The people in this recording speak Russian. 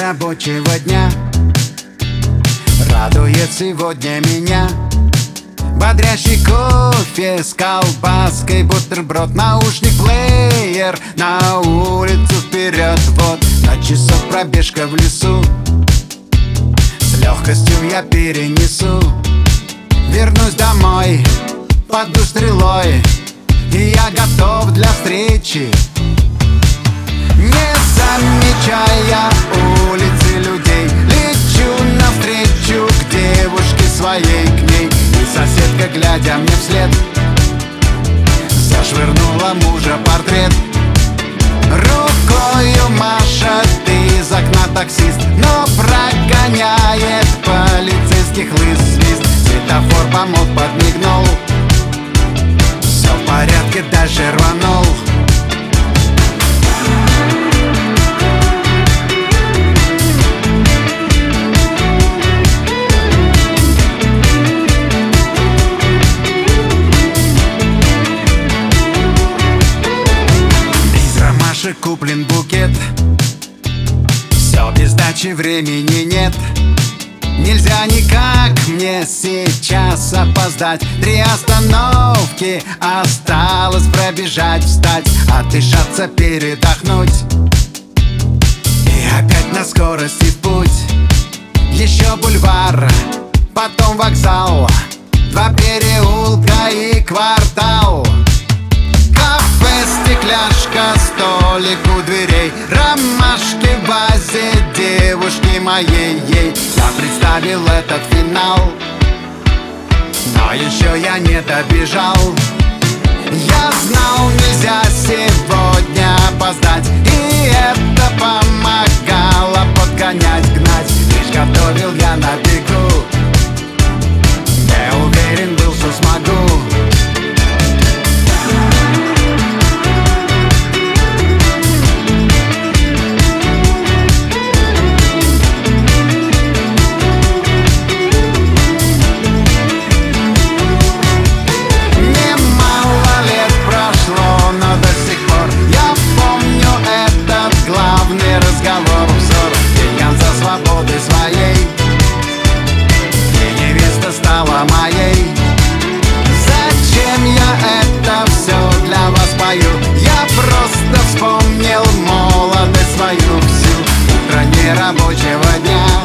рабочего дня радует сегодня меня. Бодрящий кофе с колбаской, бутерброд, наушник, плеер, на улицу вперед, вот на часов пробежка в лесу. С легкостью я перенесу, вернусь домой, паду стрелой, и я готов для встречи. Не замечая улицы людей, лечу навстречу к девушке своей, к ней. И соседка, глядя мне вслед, зашвырнула мужа портрет. Рукою машет из окна таксист, но прогоняет полицейских лыс-свист. Светофор помог, подмигнул, все в порядке, дальше рванул. Куплен букет, все без дачи, времени нет. Нельзя никак мне сейчас опоздать. 3 остановки осталось пробежать, встать, отдышаться, передохнуть, и опять на скорости в путь. Еще бульвар, потом вокзал, 2 переулка и квартал. Кафе, стекляшка, столик у дверей, ромашки в вазе девушки моей. Я представил этот финал, но еще я не добежал. Я знал, нельзя сегодня опоздать, и это помогало подгонять, гнать. Лишь готовил я на бегу, не уверен был, что смогу. Своей, и невеста стала моей. Зачем я это все для вас пою? Я просто вспомнил молодость свою всю. Утро нерабочего дня.